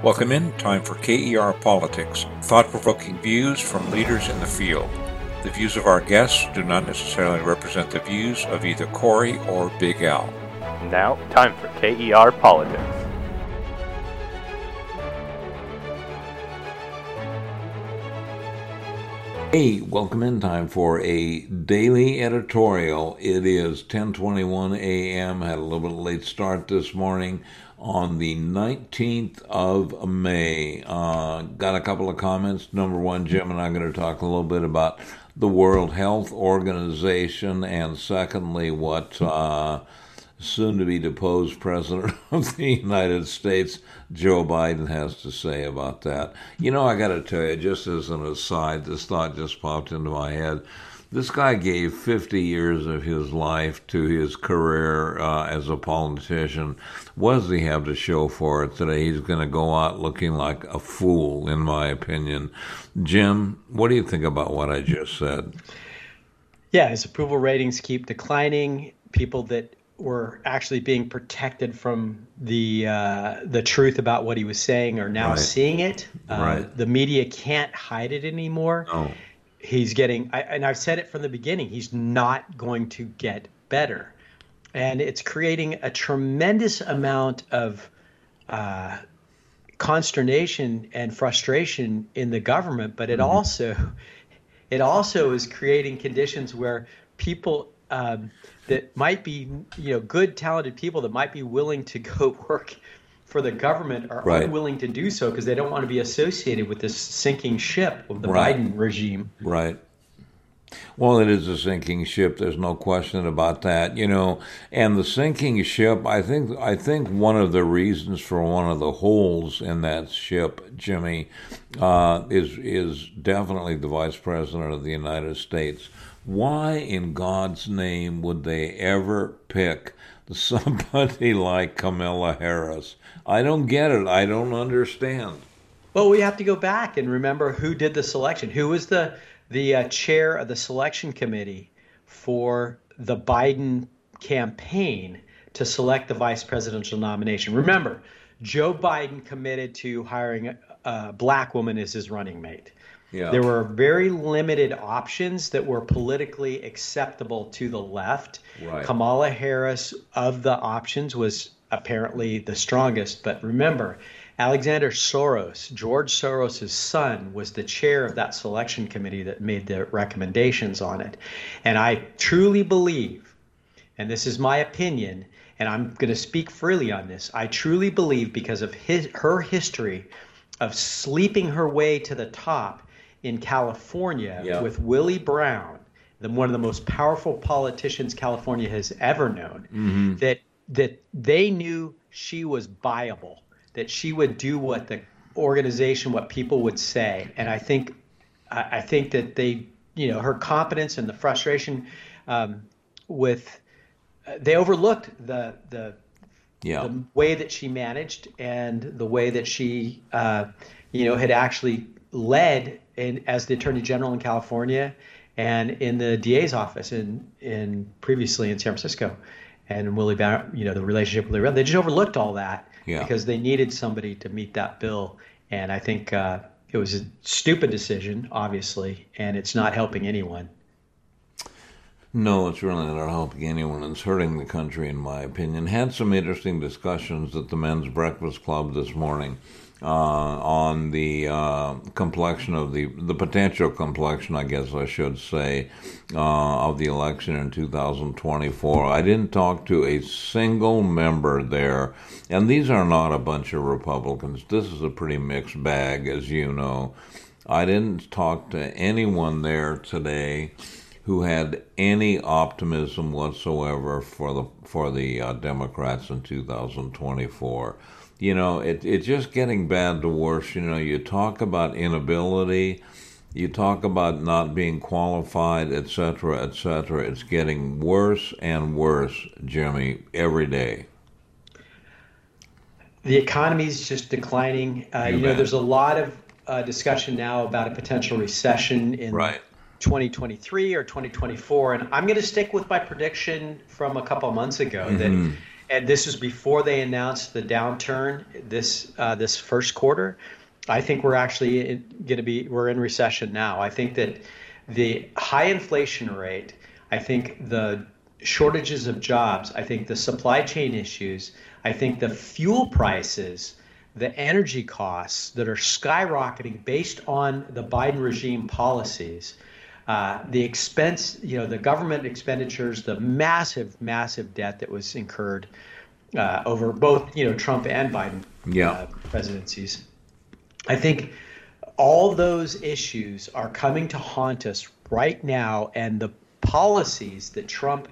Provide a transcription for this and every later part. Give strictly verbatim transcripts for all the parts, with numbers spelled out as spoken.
Welcome in. Time for K E R Politics, thought-provoking views from leaders in the field. The views of our guests do not necessarily represent the views of either Corey or Big Al. Now, time for K E R Politics. Hey, welcome in. Time for a daily editorial. It is ten twenty-one a.m. Had a little bit late start this morning on the nineteenth of May. Uh, got a couple of comments. Number one, Jim and I are going to talk a little bit about the World Health Organization, and secondly, what uh, soon-to-be deposed President of the United States, Joe Biden, has to say about that. You know, I got to tell you, just as an aside, this thought just popped into my head. This guy gave fifty years of his life to his career uh, as a politician. What does he have to show for it today? He's going to go out looking like a fool, in my opinion. Jim, what do you think about what I just said? Yeah, his approval ratings keep declining. People that were actually being protected from the uh, the truth about what he was saying are now Right. seeing it. Uh, Right. The media can't hide it anymore. Oh. He's getting, I, and I've said it from the beginning, he's not going to get better. And it's creating a tremendous amount of uh, consternation and frustration in the government, but it Mm-hmm. also it also is creating conditions where people um, that might be, you know, good, talented people that might be willing to go work for the government are Right. unwilling to do so because they don't want to be associated with this sinking ship of the Right. Biden regime. Right. Well, it is a sinking ship. There's no question about that. You know, and the sinking ship, I think, I think one of the reasons for one of the holes in that ship, Jimmy, uh, is is definitely the Vice President of the United States. Why in God's name would they ever pick somebody like Kamala Harris? I don't get it. I don't understand. Well, we have to go back and remember who did the selection. Who was the the uh, chair of the selection committee for the Biden campaign to select the vice presidential nomination? Remember, Joe Biden committed to hiring a, a black woman as his running mate. Yeah. There were very limited options that were politically acceptable to the left. Right. Kamala Harris, of the options, was apparently the strongest. But remember, Alexander Soros, George Soros' son, was the chair of that selection committee that made the recommendations on it. And I truly believe, and this is my opinion, and I'm going to speak freely on this, I truly believe because of his, her history of sleeping her way to the top in California Yeah. with Willie Brown, the, one of the most powerful politicians California has ever known, Mm-hmm. that that they knew she was viable, that she would do what the organization, what people would say. And I think I I think that they, you know, her competence and the frustration um, with, uh, they overlooked the the Yeah. the way that she managed and the way that she, uh, you know, had actually led in, as the Attorney General in California and in the D A's office in, in previously in San Francisco, and Willie Brown, you know, the relationship with Willie Brown. They just overlooked all that Yeah. because they needed somebody to meet that bill. And I think uh, it was a stupid decision, obviously, and it's not helping anyone. No, it's really not helping anyone. It's hurting the country, in my opinion. Had some interesting discussions at the Men's Breakfast Club this morning uh, on the uh, complexion of the, the potential complexion, I guess I should say, uh, of the election in two thousand twenty-four. I didn't talk to a single member there, and these are not a bunch of Republicans. This is a pretty mixed bag, as you know. I didn't talk to anyone there today who had any optimism whatsoever for the for the uh, Democrats in two thousand twenty-four. You know, it it's just getting bad to worse. You know, you talk about inability, you talk about not being qualified, et cetera, et cetera. It's getting worse and worse, Jimmy, every day. The economy is just declining. Uh, You you know, bet. there's a lot of uh, discussion now about a potential recession in Right. twenty twenty-three or twenty twenty-four, and I'm going to stick with my prediction from a couple of months ago Mm-hmm. that and this is before they announced the downturn this uh, this first quarter. I think we're actually going to be we're in recession now. I think that the high inflation rate, I think the shortages of jobs, I think the supply chain issues, I think the fuel prices, the energy costs that are skyrocketing based on the Biden regime policies, uh, the expense, you know, the government expenditures, the massive, massive debt that was incurred uh, over both, you know, Trump and Biden yeah. uh, presidencies. I think all those issues are coming to haunt us right now, and the policies that Trump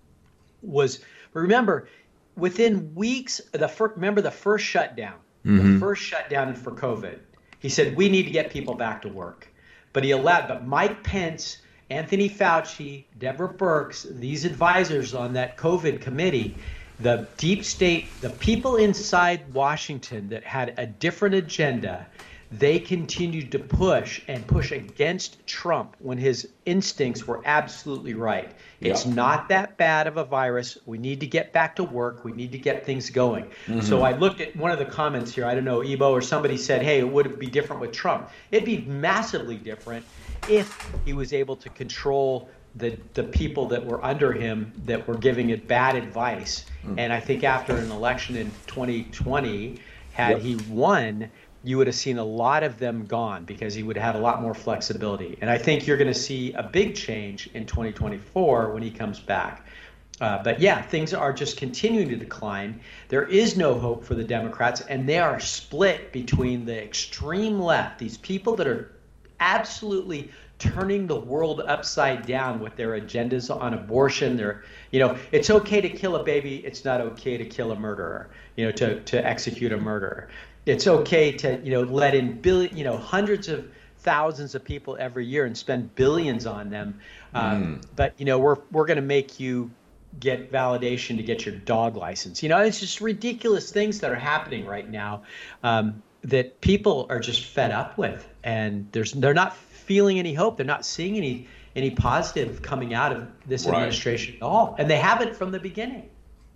was, remember, within weeks, the first, remember the first shutdown, mm-hmm. the first shutdown for COVID, he said, we need to get people back to work. But he allowed, but Mike Pence, Anthony Fauci, Deborah Birx, these advisors on that COVID committee, the deep state, the people inside Washington that had a different agenda, they continued to push and push against Trump when his instincts were absolutely right. It's yeah. not that bad of a virus. We need to get back to work. We need to get things going. Mm-hmm. So I looked at one of the comments here. I don't know, Ebo or somebody said, hey, would it be different with Trump? It'd be massively different if he was able to control the the people that were under him that were giving it bad advice. Mm-hmm. And I think after an election in twenty twenty, had yep. he won, you would have seen a lot of them gone because he would have had a lot more flexibility. And I think you're going to see a big change in twenty twenty-four when he comes back. Uh, but yeah, things are just continuing to decline. There is no hope for the Democrats, and they are split between the extreme left, these people that are absolutely turning the world upside down with their agendas on abortion. They're, you know, it's okay to kill a baby. It's not okay to kill a murderer, you know, to, to execute a murderer. It's okay to, you know, let in billion, you know, hundreds of thousands of people every year and spend billions on them. Um, mm. But, you know, we're we're going to make you get validation to get your dog license. You know, it's just ridiculous things that are happening right now um, that people are just fed up with. And there's they're not feeling any hope. They're not seeing any any positive coming out of this right. administration at all. And they haven't from the beginning.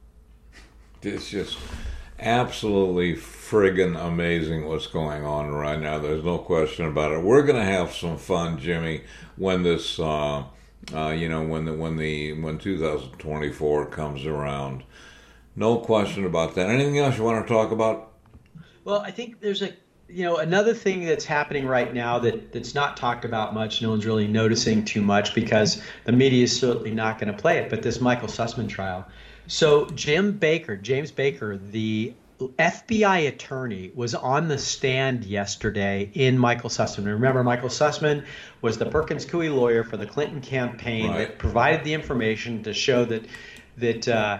It's just absolutely friggin' amazing what's going on right now. There's no question about it. We're gonna have some fun, Jimmy, when this, uh, uh, you know, when the when the when two thousand twenty-four comes around. No question about that. Anything else you want to talk about? Well, I think there's a, you know, another thing that's happening right now that that's not talked about much. No one's really noticing too much because the media is certainly not going to play it. But this Michael Sussman trial. So Jim Baker, James Baker, the F B I attorney, was on the stand yesterday in Michael Sussman. Remember, Michael Sussman was the Perkins Coie lawyer for the Clinton campaign right. that provided the information to show that that uh,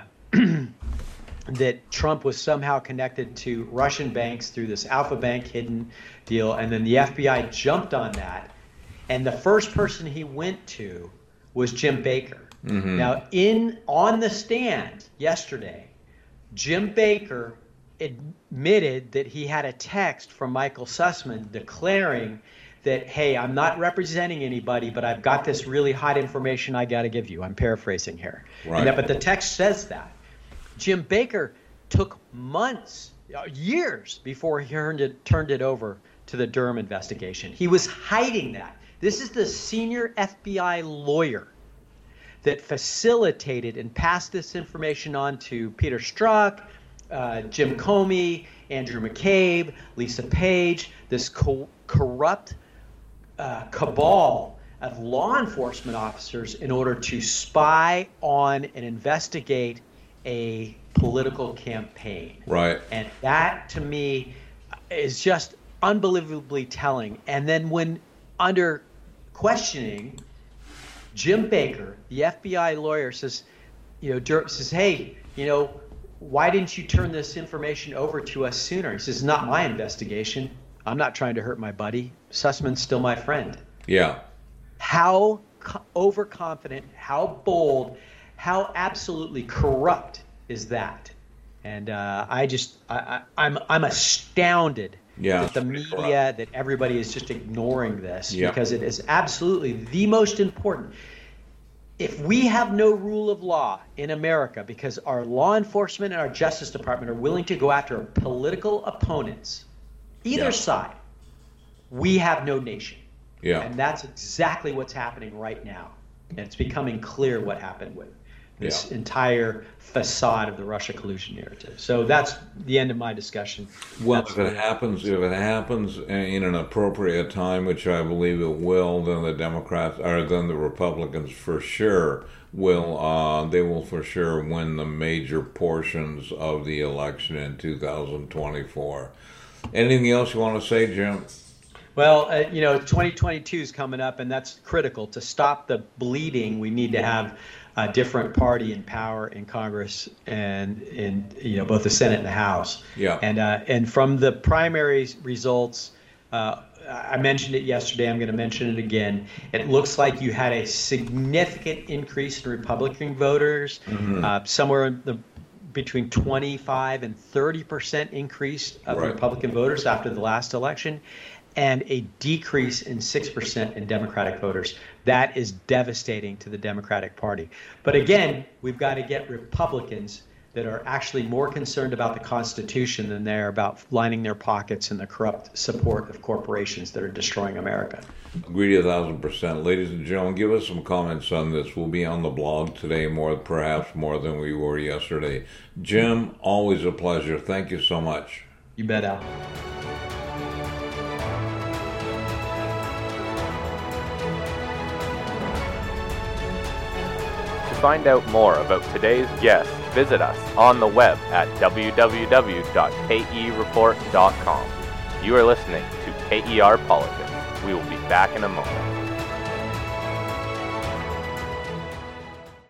that Trump was somehow connected to Russian banks through this Alpha Bank hidden deal. And then the F B I jumped on that. And the first person he went to was Jim Baker. Mm-hmm. Now, in on the stand yesterday, Jim Baker admitted that he had a text from Michael Sussman declaring that, hey, I'm not representing anybody, but I've got this really hot information I got to give you. I'm paraphrasing here. Right. And that, but the text says that. Jim Baker took months, years before he turned it, turned it over to the Durham investigation. He was hiding that. This is the senior F B I lawyer that facilitated and passed this information on to Peter Strzok, uh, Jim Comey, Andrew McCabe, Lisa Page, this co- corrupt uh, cabal of law enforcement officers in order to spy on and investigate a political campaign. Right. And that, to me, is just unbelievably telling. And then when under questioning, Jim Baker, the F B I lawyer, says, you know, Durham says, hey, you know, why didn't you turn this information over to us sooner? He says, not my investigation. I'm not trying to hurt my buddy. Sussman's still my friend. Yeah. How co- overconfident, how bold, how absolutely corrupt is that? And uh, I just, I, I, I'm, I'm astounded yeah, that the media, corrupt. that everybody is just ignoring this yeah. because it is absolutely the most important. if we have no rule of law in America because our law enforcement and our Justice Department are willing to go after political opponents, either yeah. side, we have no nation. Yeah. And that's exactly what's happening right now. And it's becoming clear what happened with this yeah. entire facade of the Russia collusion narrative. So that's the end of my discussion. Well, that's if it happens, if it happens in an appropriate time, which I believe it will, then the Democrats or then the Republicans for sure will. Uh, they will for sure win the major portions of the election in two thousand twenty-four. Anything else you want to say, Jim? Well, uh, you know, twenty twenty-two is coming up, and that's critical. To stop the bleeding, we need to have a different party in power in Congress and in, you know, both the Senate and the House. Yeah. And uh, and from the primary results, uh, I mentioned it yesterday. I'm going to mention it again. It looks like you had a significant increase in Republican voters, mm-hmm. uh, somewhere in the between twenty-five and thirty percent increase of right. Republican voters after the last election, and a decrease in six percent in Democratic voters. That is devastating to the Democratic Party. But again, we've got to get Republicans that are actually more concerned about the Constitution than they are about lining their pockets and the corrupt support of corporations that are destroying America. Agree a thousand percent. Ladies and gentlemen, give us some comments on this. We'll be on the blog today, more perhaps more than we were yesterday. Jim, always a pleasure. Thank you so much. You bet, Al. To find out more about today's guest, visit us on the web at w w w dot k e report dot com. You are listening to K E R Politics. We will be back in a moment.